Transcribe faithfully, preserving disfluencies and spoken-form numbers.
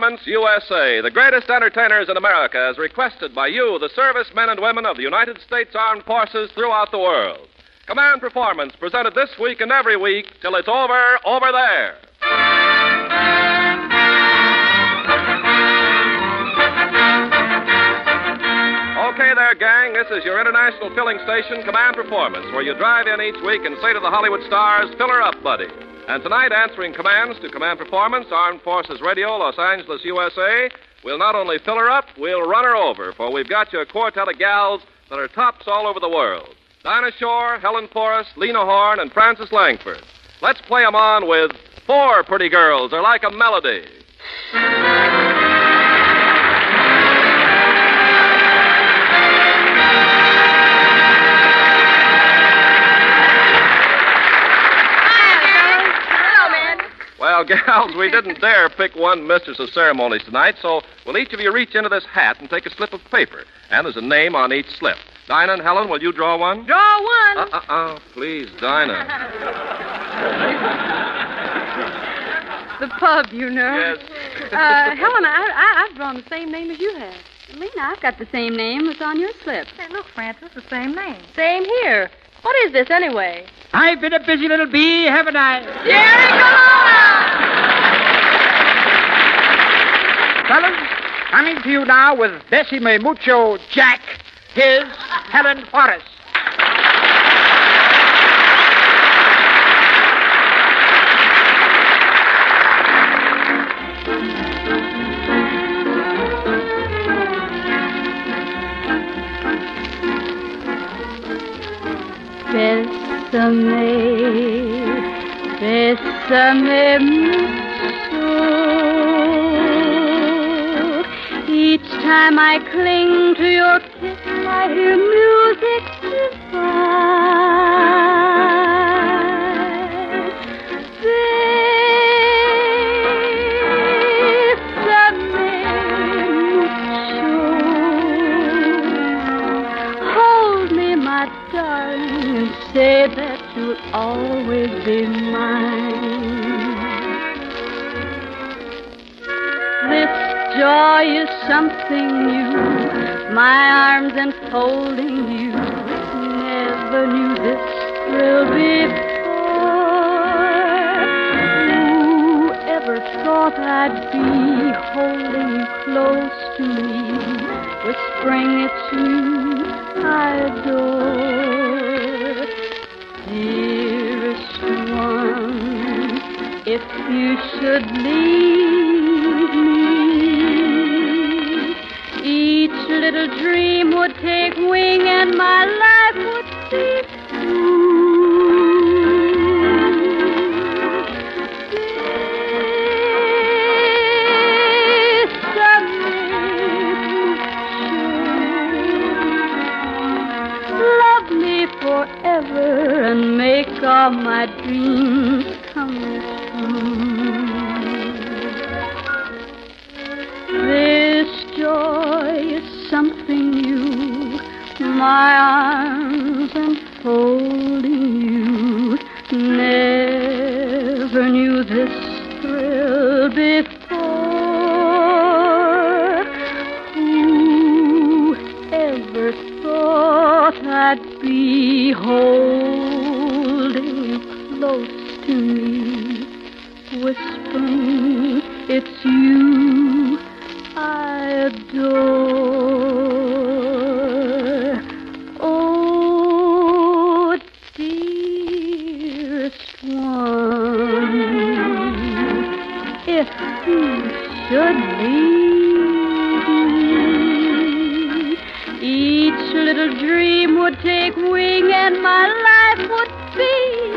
Performance U S A, the greatest entertainers in America, as requested by you, the servicemen and women of the United States Armed Forces throughout the world. Command Performance, presented this week and every week till it's over, over there. Okay there, gang. This is your international filling station, Command Performance, where you drive in each week and say to the Hollywood stars, fill her up, buddy. And tonight, answering commands to Command Performance, Armed Forces Radio, Los Angeles, U S A, we'll not only fill her up, we'll run her over, for we've got you a quartet of gals that are tops all over the world. Dinah Shore, Helen Forrest, Lena Horne, and Frances Langford. Let's play 'em on with Four Pretty Girls Are Like a Melody. Well, gals, we didn't dare pick one mistress of ceremonies tonight, so will each of you reach into this hat and take a slip of paper. And there's a name on each slip. Dinah and Helen, will you draw one? Draw one. Uh-uh-uh. Please, Dinah. The pub, you know. Yes. uh, Helen, I, I, I've drawn the same name as you have. Lena, I've got the same name that's on your slip. Hey, look, Francis, the same name. Same here. What is this, anyway? I've been a busy little bee, haven't I? Jerry Colonna! Fellas, coming to you now with Decime Mucho Jack, his Helen Forrest. Bésame, bésame mucho. Each time I cling to your kiss, I hear music divine. Bésame mucho. Hold me, my darling, and say that you'll always be mine. This joy is something new, my arms enfolding you. Never knew this thrill before. Who ever thought I'd be holding you close to me, whispering it's you I adore. Dearest one, if you should leave me, each little dream would take wing and my life would be through. Love me forever and make all my dreams come true. This joy is something new, my arms enfolding you. Never knew this thrill before. Who ever thought I'd be holding you close to me, whispering it's you I adore. Oh, dearest one, if you should leave me, each little dream would take wing and my life would be